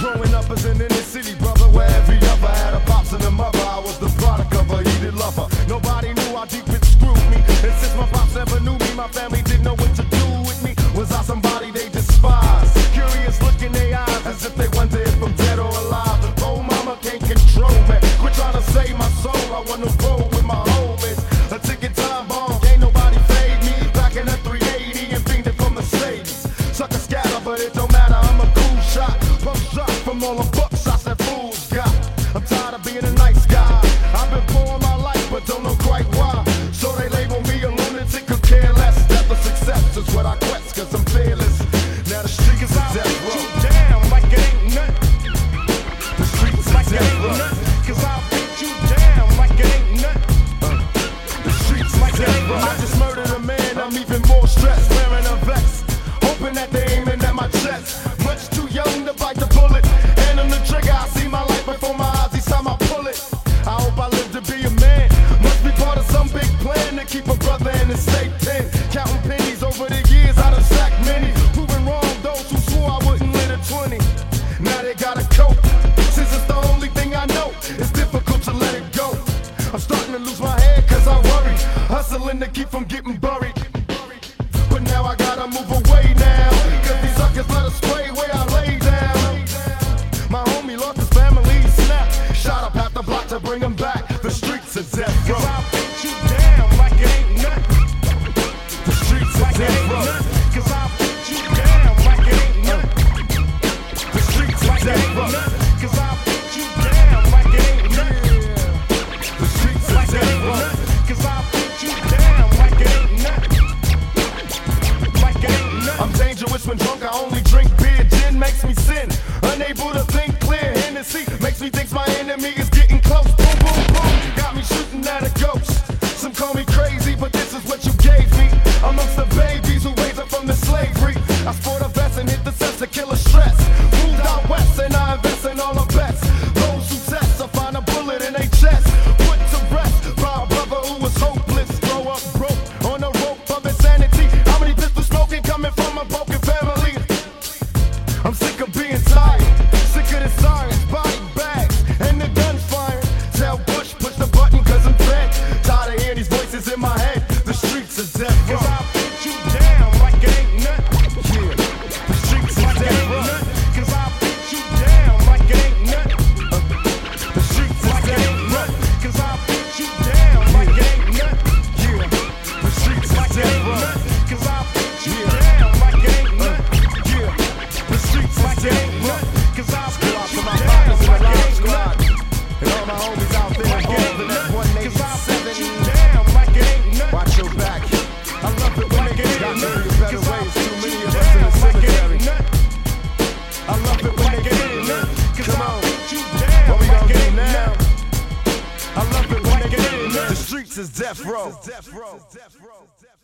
Growing up as an inner city brother, where every other had a pops and a mother, I was the product of a heated lover. Nobody knew how deep it screwed me, and since my pops never knew me, my family didn't know what to do with me. Was I somebody they despised? Curious look in their eyes, as if they wonder if I'm dead or alive. And oh, mama can't control me. Quit trying to save my soul. I want to roll with my homies. A ticking time bomb, ain't nobody fade me. Back in the 380 and fiending for Mercedes. Sucker scatter, but it don't matter. I'm a cool shot. Pump shot from all the buckshots that fools got. I'm tired of being a nice guy. I've been poor my life, but don't know quite why. So they label me a lunatic, could care less. Death or success is what I quest, cause I'm fearless. Now the street is a death row. Down like it ain't nothing. The street is a Like it death ain't row. nothing. Cause I'll beat you down like it ain't nothing. The streets is Like a it death ain't row. I nothing. just murdered a man, I'm even more stressed. Wearing a vest, hoping that they aiming at my chest. Much too young to bite the bullet. And on the trigger, I see my life before my eyes each time I pull it. I hope I live to be a man. Must be part of some big plan to keep a brother in the state pen. Counting pennies over the years, I done sacked many. Proving wrong those who swore I wouldn't live to 20. Now they gotta cope. Since it's the only thing I know, it's difficult to let it go. I'm starting to lose my head cause I worry. Hustling to keep from getting buried. But now I gotta move away now. Cause these suckers let us spray where I lay down. My homie lost his family, snap. Shot up half the block to bring him back. The streets are death row. Cause I'll beat you down like it ain't nothing. The streets are Like it death ain't row. nothing. Cause I'll beat you down like it ain't nothing. The streets are Like it death ain't row. nothing. Cause I'll beat you down like it ain't nothing. The streets are Like it death ain't row. nothing. Cause I'll beat you down like it ain't nothing. Like it ain't nothing. I'm dangerous when drunk, I only drink beer. Gin makes me sin, unable to think clear. Hennessy makes me think my enemy is getting close. Boom, boom, boom, got me shooting at a ghost. Some call me crazy, but this is what you gave me. Amongst the babies who raised up from the slavery, I sport a vest and hit the sets to kill a stress. Moved out west and I invest in all the best. Those who test, I find a bullet in their chest. Put to rest by a brother who was hopeless. Grow up broke on the rope of insanity. How many pistol smoking coming from a broken family? I'm sick of being tired, sick of the sirens, body bags, and the guns firing. Tell Bush, push the button cause I'm dead. Tired of hearing these voices in my head. The streets are death row. Cause I'll beat you down like it ain't nothing. Yeah, the streets are Like it death ain't row. nothing. Cause I'll beat you down like it ain't nothing. The streets are Like it death ain't row. nothing. Cause I'll beat you down like it ain't nothing. Yeah, the streets are Like it death ain't row. nothing. Cause I'll beat you Yeah. down like it ain't nothing. Yeah, the streets are Like it death ain't row. nothing. Cause I'll Go beat out you to my down partners in the like it live ain't squad. nothing. And all my homies out there Like it involved ain't in that nothing. Cause I'll beat you 187. down like it ain't nothing. Watch your back. I love it when Like it niggas got ain't to nothing. be better Cause I'll ways. Too beat many you of us in the down like it cemetery. ain't nothing. I love it when Like it niggas ain't get nothing. it. Cause Come I'll on. beat you down What we like gonna it do ain't now? nothing. I love it when Like it niggas ain't get it. nothing. The streets is death row.